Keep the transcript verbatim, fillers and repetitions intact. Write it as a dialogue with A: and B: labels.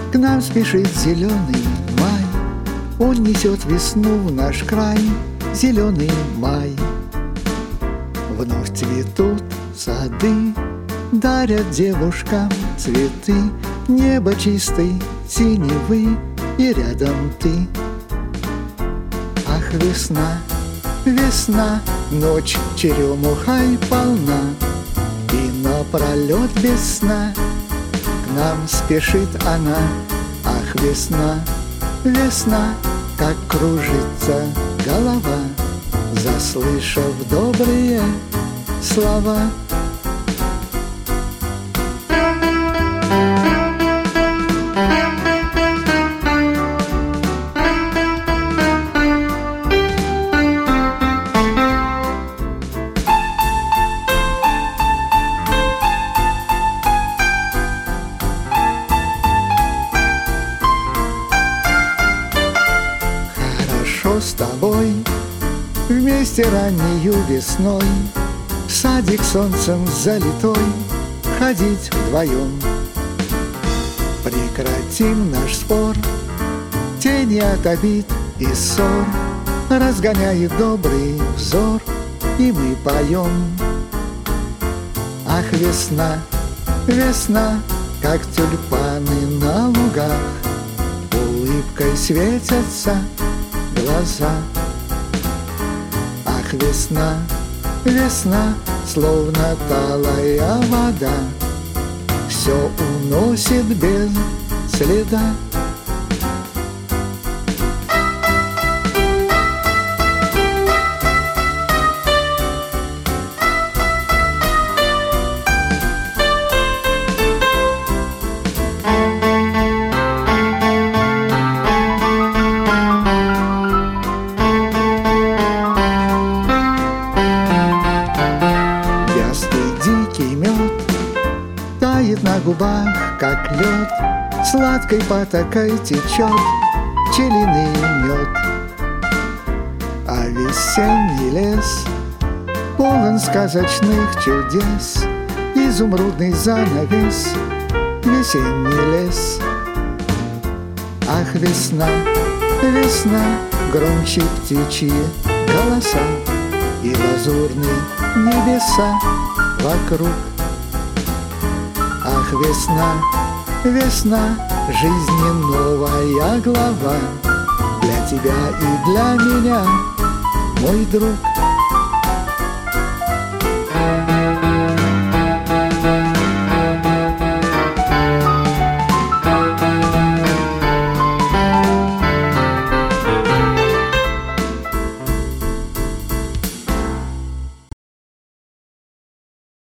A: К нам спешит зеленый май, он несет весну в наш край. Зеленый май. Вновь цветут сады, дарят девушкам цветы. Небо чистой синевы, и рядом ты. Ах, весна, весна, ночь черемухой полна, и напролет без сна к нам спешит она. Ах, весна, весна, как кружится голова, заслышав добрые слова. С тобой вместе раннею весной в садик солнцем залитой ходить вдвоем. Прекратим наш спор, тени от обид и ссор разгоняет добрый взор, и мы поем. Ах, весна, весна, как тюльпаны на лугах, улыбкой светятся глаза. Ах, весна, весна, словно талая вода, все уносит без следа. Тает на губах, как лед, сладкой потокой течет пчелиный мед. А весенний лес полон сказочных чудес, изумрудный занавес, весенний лес. Ах, весна, весна, громче птичьи голоса и лазурные небеса вокруг. Ах, весна, весна, жизни новая глава, для тебя и для меня, мой друг.